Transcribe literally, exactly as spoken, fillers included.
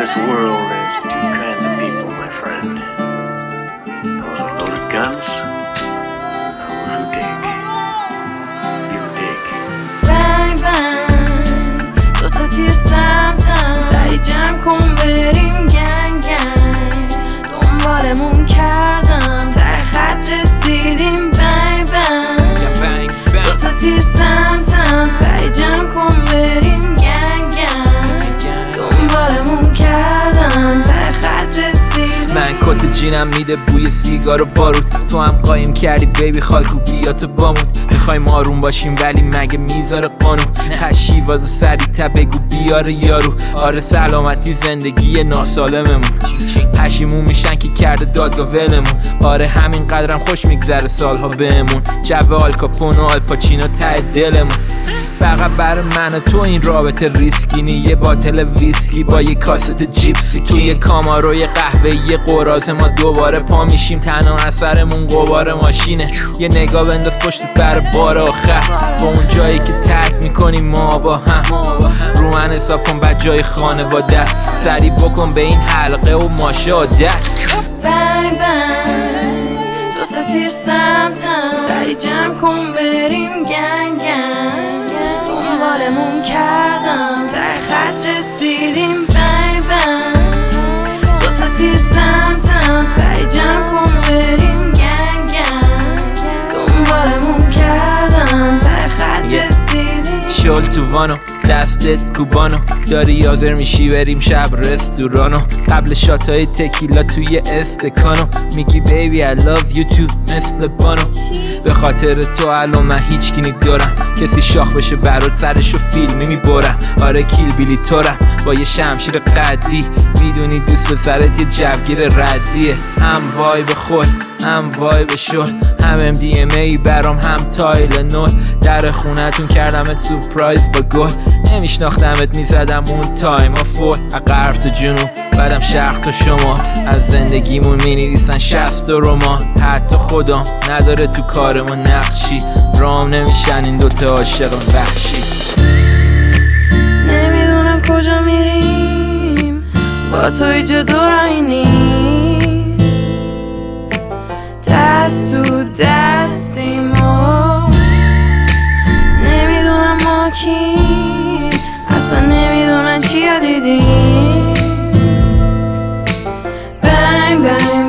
this world there's two kinds of people, my friend. Those with loaded guns, those who dig. You dig. Bang bang دوتا تیر سمتم سری جمع کن بریم گنگ گنگ دنبالمون کردم ته خط رسیدیم بنگ بنگ دوتا تیر سمتم سری جمع کن بریم گنگ گنگ دنبالمون کردم ته خط رسیدیم. من کت جینم میده بوی سیگار و باروت، تو هم قایم کردی بیبی خالکو بیات بامود. میخوایم آروم باشیم ولی مگه میذاره قانون خشی واسه سری تا بگو بیاره یارو. آره سلامتی زندگی ناسالممون، پشیمون میشن که کرده دادگاه ولمون. آره همین قدرم خوش میگذره سالها بهمون، جو آلکاپون و آلپاچینو ته دلمون. فقط برای من و تو این رابطه ریسکی نی، یه باتل ویسکی با یه کاست جیپسی توی کاماروی قهوه یه قراضه ما دوباره پا میشیم، تنها اثرمون غبار ماشینه. یه نگاه بنداز پشت بر بار آخر با اون جایی که ترک میکنیم ما با هم. رو من حساب کن بعد جای خانواده سری بکن به این حلقه و ماشه عادت. بنگ بنگ دوتا تیر سمتم سری جمع کن بریم گنگ گنگ دنبالمون کردم ته خط رسیدیم بنگ بنگ دوتا تیر سمتم سری جمع کن بریم گنگ گنگ دنبالمون کردم ته خط رسیدیم. شل تو وانو دستت کوبانو داری حاضر میشی بریم شب رستورانو، قبل شاتای تکیلا توی استکانو میگی بیبی I love you too مثل بانو. به خاطر تو الان من هیچ کی ندارم، کسی شاخ بشه برات سرشو فیلمی میبرم. آره کیل بیلی تورم با یه شمشیر قدی، میدونی دوست پسرت یه جوگیر ردیه. هم وای به خود هم وای به شل، هم ام دی ام ای برام هم تایل نول. در خونتون کردمت سورپرایز با گل، نمیشناختمت میزدم اون تایم ها فول. غرب تا جنوب بعدم شرق تا شما، از زندگیمون مینویسن شصت رمان. حتی خدا نداره تو کار ما نقشی، رام نمیشن این دوتا عاشق وحشی. نمیدونم کجا میریم با تو اینجا دورانی، دست تو دستیم و نمیدونم ما کیم، اصلا نمیدونن چیا دیدیم. بنگ بنگ